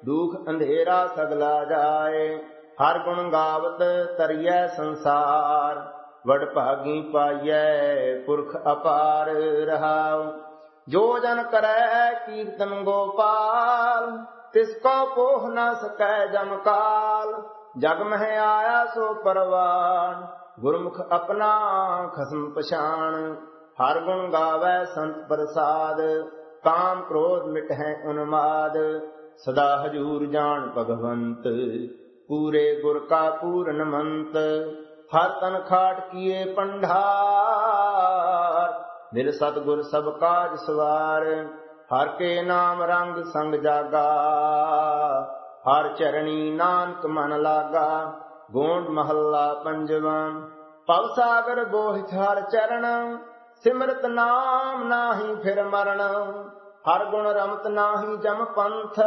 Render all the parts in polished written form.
दुख अंधेरा सगला जाए। हर गुण गावत तरियै संसार, वडभागी पाइयै पुरख अपार रहाओ। जो जन करै कीर्तन गोपाल, तिसको पोह न सकै जमकाल। जग मह आया सो परवान, गुरमुख अपना खसम पछाण। हर गुण गावै संत प्रसाद, काम क्रोध मिटहै उन्माद। सदा हजूर जान भगवंत, पूरे गुर का पूरन मंत। हर तन खाट किए पंडार, मिल सतगुर सब काज सवार। हर के नाम रंग संग जागा, हर चरणी नानक मन लागा। गोंड महला पंजवा। भव सागर बोहित हर चरण, सिमरत नाम नाही फिर मरण। हर गुण रमत नाही जम पंथ,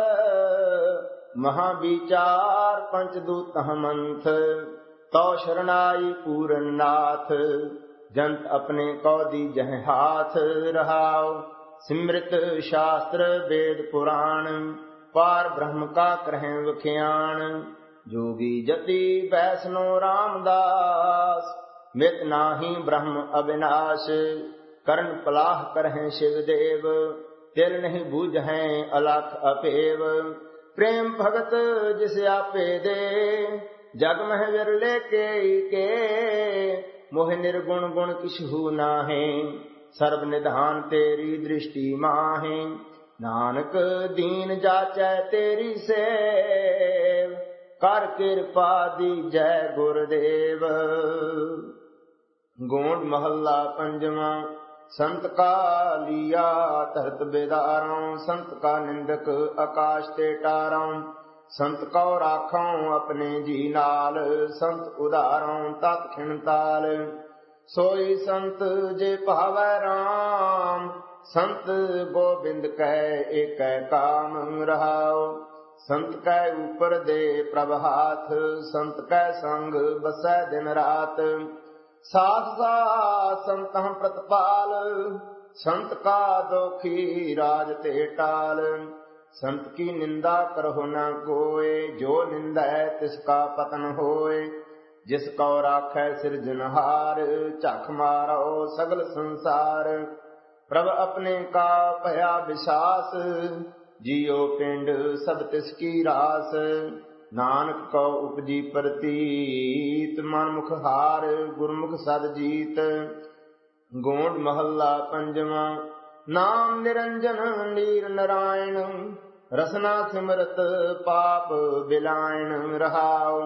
महाविचार पंचदूत मंथ। तो शरणाई पूरन नाथ, जंत अपने को दीजह हाथ रहाओ। सिमृत शास्त्र वेद पुराण, पार ब्रह्म का करहै वख्यान। जोगी जति वैष्णो रामदास, मित नाही ब्रह्म अविनाश। करण पलाह करहै शिव देव, तिल नहीं बूझहै अलख अपेव। प्रेम भगत जिस आपे दे, जग मह विरले के। मोह निर्गुण गुण किछहु नाहे, सर्व निधान तेरी दृष्टि माहे। नानक दीन जाचै तेरी सेव, कर कृपा दीजै गुरदेव। गोंड महला पंजवा। संत का लिया तरत बेदारों, संत का निंदक आकाश ते टारों। संत को राखों अपने जी नाल, संत उदारों तत खिन ताल। सोई संत जे पावै राम, संत गोबिंद कै एक काम रहाओ। संत कै ऊपर दे प्रभ हाथ, संत कै संग बसै दिन रात। साथ साथ संत प्रतिपाल, संत का दोखी राज ते टाल। संत की निंदा करहो न कोय, जो निंदै तिसका पतन होय। जिसको राखै सिरजनहार, झख मारो सगल संसार। प्रभ अपने का भया विश्वास, जियो पिंड सब तिसकी रास। नानक को उपजी प्रतीत, मनमुख हार गुरमुख सद जीत। गोंड महला पंजवा। नाम निरंजन नीर नारायण, रसना सिमरत पाप बिलायन रहाओ।